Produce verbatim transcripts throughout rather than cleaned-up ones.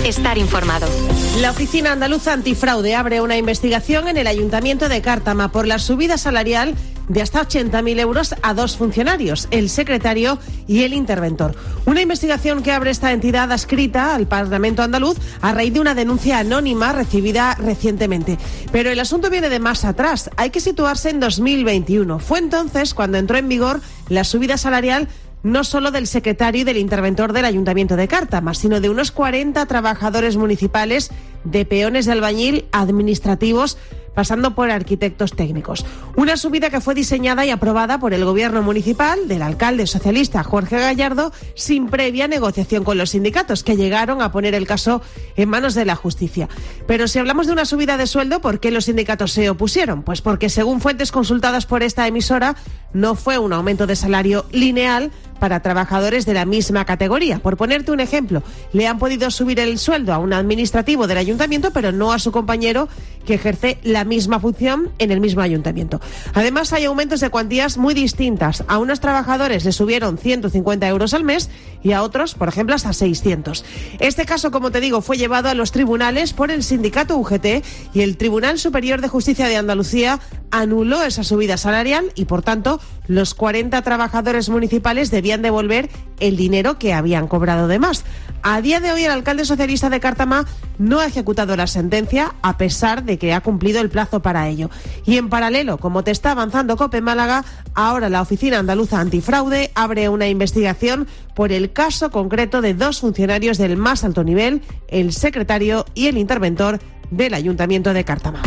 Estar informado. La Oficina Andaluza Antifraude abre una investigación en el Ayuntamiento de Cártama por la subida salarial de hasta ochenta mil euros a dos funcionarios, el secretario y el interventor. Una investigación que abre esta entidad adscrita al Parlamento andaluz a raíz de una denuncia anónima recibida recientemente. Pero el asunto viene de más atrás. Hay que situarse en dos mil veintiuno. Fue entonces cuando entró en vigor la subida salarial no solo del secretario y del interventor del Ayuntamiento de Cártama, sino de unos cuarenta trabajadores municipales, de peones de albañil, administrativos, pasando por arquitectos técnicos. Una subida que fue diseñada y aprobada por el gobierno municipal del alcalde socialista Jorge Gallardo sin previa negociación con los sindicatos, que llegaron a poner el caso en manos de la justicia. Pero si hablamos de una subida de sueldo, ¿por qué los sindicatos se opusieron? Pues porque, según fuentes consultadas por esta emisora, no fue un aumento de salario lineal para trabajadores de la misma categoría. Por ponerte un ejemplo, le han podido subir el sueldo a un administrativo del ayuntamiento, pero no a su compañero que ejerce la misma función en el mismo ayuntamiento. Además, hay aumentos de cuantías muy distintas. A unos trabajadores les subieron ciento cincuenta euros al mes y a otros, por ejemplo, hasta seiscientos. Este caso, como te digo, fue llevado a los tribunales por el sindicato U G T y el Tribunal Superior de Justicia de Andalucía anuló esa subida salarial y, por tanto, los cuarenta trabajadores municipales debían devolver el dinero que habían cobrado de más. A día de hoy, el alcalde socialista de Cártama no ha ejecutado la sentencia, a pesar de que ha cumplido el plazo para ello. Y en paralelo, como te está avanzando COPE Málaga, ahora la Oficina Andaluza Antifraude abre una investigación por el caso concreto de dos funcionarios del más alto nivel, el secretario y el interventor del Ayuntamiento de Cártama.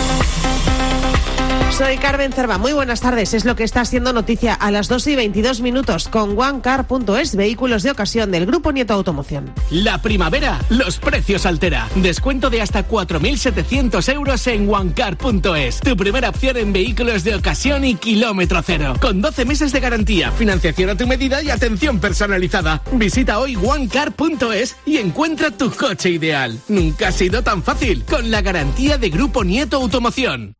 Soy Carmen Cerva. Muy buenas tardes. Es lo que está siendo noticia a las dos y veintidós minutos con OneCar punto es, vehículos de ocasión del Grupo Nieto Automoción. La primavera, los precios altera. Descuento de hasta cuatro mil setecientos euros en OneCar punto es. Tu primera opción en vehículos de ocasión y kilómetro cero. Con doce meses de garantía, financiación a tu medida y atención personalizada. Visita hoy OneCar punto es y encuentra tu coche ideal. Nunca ha sido tan fácil. Con la garantía de Grupo Nieto Automoción.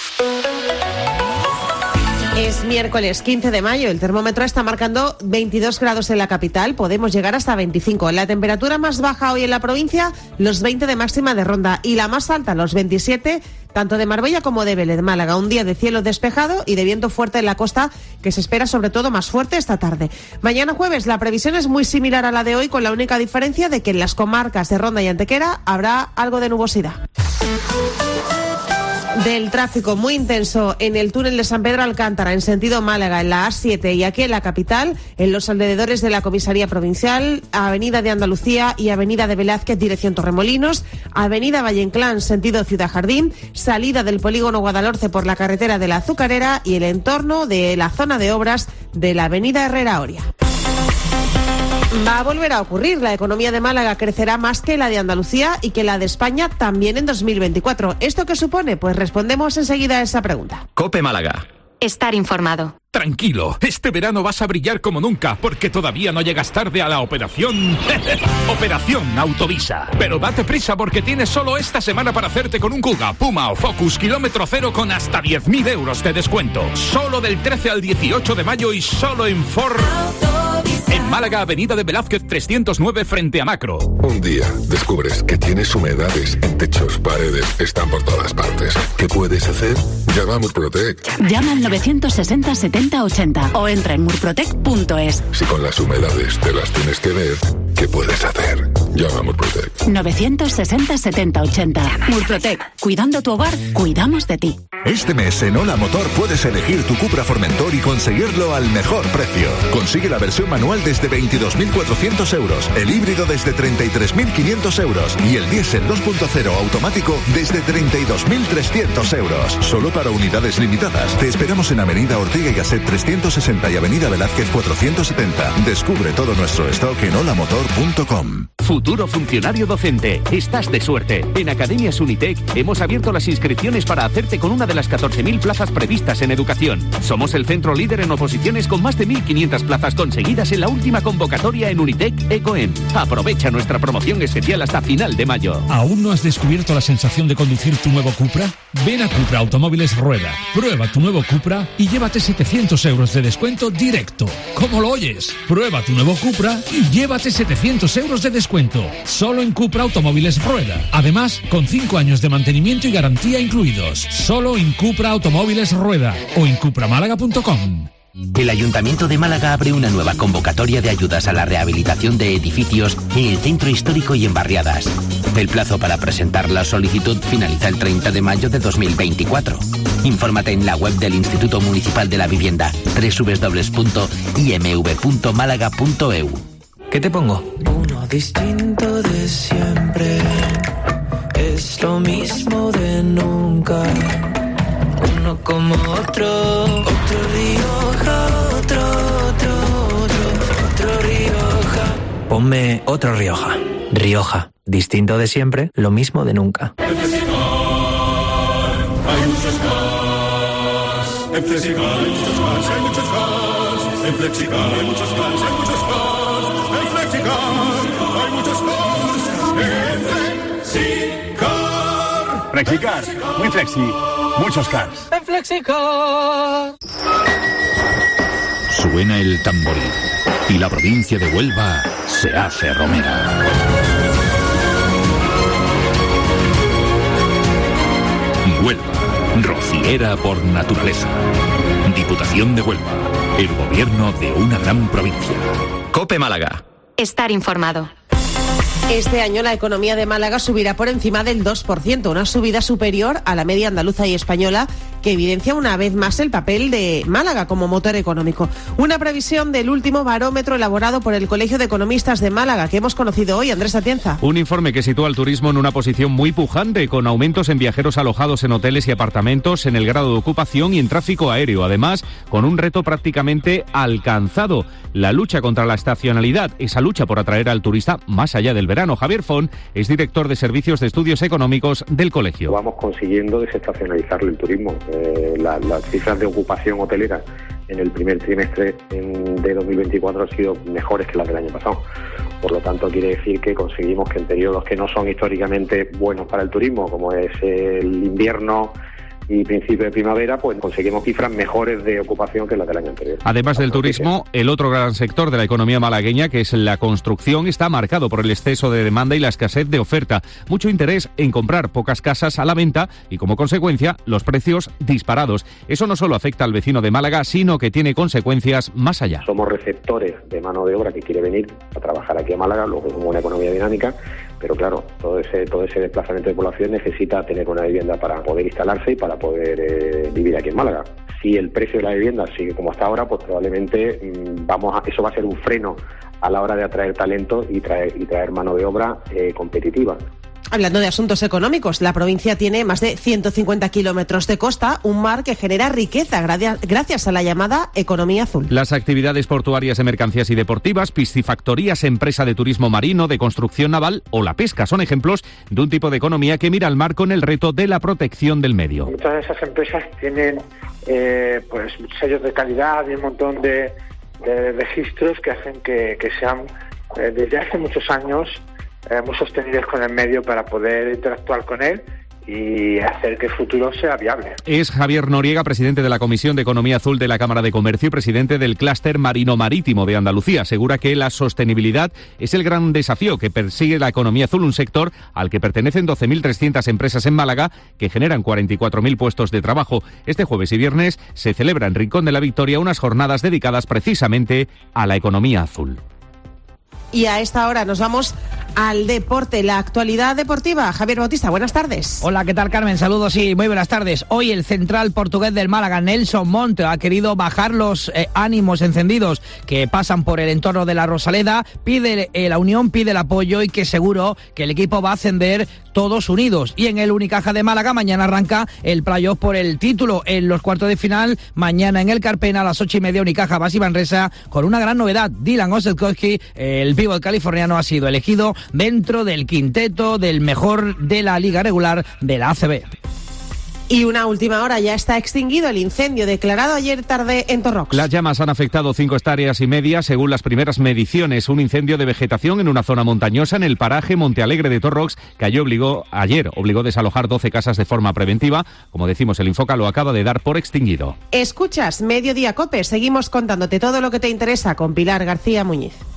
Es miércoles quince de mayo, el termómetro está marcando veintidós grados en la capital, podemos llegar hasta veinticinco. La temperatura más baja hoy en la provincia, los veinte de máxima de Ronda, y la más alta, los veintisiete, tanto de Marbella como de Vélez Málaga. Un día de cielo despejado y de viento fuerte en la costa, que se espera sobre todo más fuerte esta tarde. Mañana jueves la previsión es muy similar a la de hoy, con la única diferencia de que en las comarcas de Ronda y Antequera habrá algo de nubosidad. Del tráfico muy intenso en el túnel de San Pedro Alcántara en sentido Málaga, en la A siete, y aquí en la capital, en los alrededores de la Comisaría Provincial, Avenida de Andalucía y Avenida de Velázquez, dirección Torremolinos, Avenida Valle Inclán, sentido Ciudad Jardín, salida del polígono Guadalhorce por la carretera de la Azucarera y el entorno de la zona de obras de la Avenida Herrera Oria. Va a volver a ocurrir. La economía de Málaga crecerá más que la de Andalucía y que la de España también en dos mil veinticuatro. ¿Esto qué supone? Pues respondemos enseguida a esa pregunta. COPE Málaga. Estar informado. Tranquilo, este verano vas a brillar como nunca, porque todavía no llegas tarde a la operación... Operación Autovisa. Pero date prisa, porque tienes solo esta semana para hacerte con un Kuga, Puma o Focus kilómetro cero con hasta diez mil euros de descuento. Solo del trece al dieciocho de mayo y solo en Ford... En Málaga, Avenida de Velázquez trescientos nueve frente a Macro. Un día descubres que tienes humedades en techos, paredes, están por todas partes. ¿Qué puedes hacer? Llama a Murprotec. Llama al novecientos sesenta setenta ochenta o entra en murprotec punto es. Si con las humedades te las tienes que ver, ¿qué puedes hacer? Llama a Murprotec. novecientos sesenta setenta ochenta. Murprotec. Cuidando tu hogar, cuidamos de ti. Este mes en Hola Motor puedes elegir tu Cupra Formentor y conseguirlo al mejor precio. Consigue la versión manual desde veintidós mil cuatrocientos euros, el híbrido desde treinta y tres mil quinientos euros y el diésel dos punto cero automático desde treinta y dos mil trescientos euros. Solo para unidades limitadas. Te esperamos en Avenida Ortega y Gasset trescientos sesenta y Avenida Velázquez cuatrocientos setenta. Descubre todo nuestro stock en hola motor punto com. Futuro funcionario docente. Estás de suerte. En Academias Unitec hemos abierto las inscripciones para hacerte con una de las catorce mil plazas previstas en educación. Somos el centro líder en oposiciones con más de mil quinientas plazas conseguidas en la última convocatoria en Unitec Ecoem. Aprovecha nuestra promoción especial hasta final de mayo. ¿Aún no has descubierto la sensación de conducir tu nuevo Cupra? Ven a Cupra Automóviles Rueda, prueba tu nuevo Cupra y llévate setecientos euros de descuento directo. ¿Cómo lo oyes? Prueba tu nuevo Cupra y llévate setecientos euros de descuento. descuento. Solo en Cupra Automóviles Rueda. Además, con cinco años de mantenimiento y garantía incluidos. Solo en Cupra Automóviles Rueda o en cupra málaga punto com. El Ayuntamiento de Málaga abre una nueva convocatoria de ayudas a la rehabilitación de edificios en el centro histórico y en barriadas. El plazo para presentar la solicitud finaliza el treinta de mayo de dos mil veinticuatro. Infórmate en la web del Instituto Municipal de la Vivienda, doble u doble u doble u punto i m v punto málaga punto e u. ¿Qué te pongo? Uno distinto de siempre, es lo mismo de nunca. Uno como otro, otro Rioja, otro, otro, otro, otro Rioja. Ponme otro Rioja. Rioja, distinto de siempre, lo mismo de nunca. En Flexicar hay muchos cars. En Flexicar hay muchos cars, hay muchos cars. En Flexicar hay muchos cars, hay muchos cars. En Flexicar hay muchos cars. En Flexicar. Flexicar, muy flexi. Muchos cars. En Flexicar. Suena el tamboril y la provincia de Huelva se hace romera. Huelva, rociera por naturaleza. Diputación de Huelva, el gobierno de una gran provincia. COPE Málaga. Estar informado. Este año la economía de Málaga subirá por encima del dos por ciento, una subida superior a la media andaluza y española que evidencia una vez más el papel de Málaga como motor económico. Una previsión del último barómetro elaborado por el Colegio de Economistas de Málaga que hemos conocido hoy. Andrés Atienza. Un informe que sitúa al turismo en una posición muy pujante, con aumentos en viajeros alojados en hoteles y apartamentos, en el grado de ocupación y en tráfico aéreo. Además, con un reto prácticamente alcanzado: la lucha contra la estacionalidad, esa lucha por atraer al turista más allá del verano. Javier Font es director de Servicios de Estudios Económicos del colegio. Vamos consiguiendo desestacionalizar el turismo. Eh, la, las cifras de ocupación hotelera en el primer trimestre de dos mil veinticuatro han sido mejores que las del año pasado. Por lo tanto, quiere decir que conseguimos que en periodos que no son históricamente buenos para el turismo, como es el invierno y principio de primavera, pues conseguimos cifras mejores de ocupación que las del año anterior. Además del turismo, el otro gran sector de la economía malagueña, que es la construcción, está marcado por el exceso de demanda y la escasez de oferta. Mucho interés en comprar, pocas casas a la venta y, como consecuencia, los precios disparados. Eso no solo afecta al vecino de Málaga, sino que tiene consecuencias más allá. Somos receptores de mano de obra que quiere venir a trabajar aquí a Málaga, luego somos una economía dinámica, pero claro, todo ese, todo ese desplazamiento de población necesita tener una vivienda para poder instalarse y para poder eh, vivir aquí en Málaga. Si el precio de la vivienda sigue como hasta ahora, pues probablemente mmm, vamos a, eso va a ser un freno a la hora de atraer talento y traer, y traer mano de obra eh, competitiva. Hablando de asuntos económicos, la provincia tiene más de ciento cincuenta kilómetros de costa, un mar que genera riqueza gracias a la llamada economía azul. Las actividades portuarias de mercancías y deportivas, piscifactorías, empresa de turismo marino, de construcción naval o la pesca son ejemplos de un tipo de economía que mira al mar con el reto de la protección del medio. Muchas de esas empresas tienen eh, pues sellos de calidad y un montón de, de registros que hacen que, que sean eh, desde hace muchos años Eh, muy sostenibles con el medio para poder interactuar con él y hacer que el futuro sea viable. Es Javier Noriega, presidente de la Comisión de Economía Azul de la Cámara de Comercio y presidente del Clúster Marino-Marítimo de Andalucía. Asegura que la sostenibilidad es el gran desafío que persigue la economía azul, un sector al que pertenecen doce mil trescientas empresas en Málaga que generan cuarenta y cuatro mil puestos de trabajo. Este jueves y viernes se celebra en Rincón de la Victoria unas jornadas dedicadas precisamente a la economía azul. Y a esta hora nos vamos al deporte, la actualidad deportiva. Javier Bautista, buenas tardes. Hola, ¿qué tal, Carmen? Saludos y muy buenas tardes. Hoy el central portugués del Málaga, Nelson Monte, ha querido bajar los eh, ánimos encendidos que pasan por el entorno de la Rosaleda. Pide eh, la unión, pide el apoyo y que seguro que el equipo va a ascender todos unidos. Y en el Unicaja de Málaga mañana arranca el playoff por el título en los cuartos de final. Mañana en el Carpena a las ocho y media Unicaja Basi Manresa con una gran novedad. Dylan Osetkowski, el pívot californiano, ha sido elegido dentro del quinteto del mejor de la liga regular de la A C B. Y una última hora, ya está extinguido el incendio declarado ayer tarde en Torrox. Las llamas han afectado cinco hectáreas y media según las primeras mediciones. Un incendio de vegetación en una zona montañosa en el paraje Montealegre de Torrox que ayer obligó, ayer obligó a desalojar doce casas de forma preventiva. Como decimos, el Infoca lo acaba de dar por extinguido. Escuchas Mediodía COPE, seguimos contándote todo lo que te interesa con Pilar García Muñiz.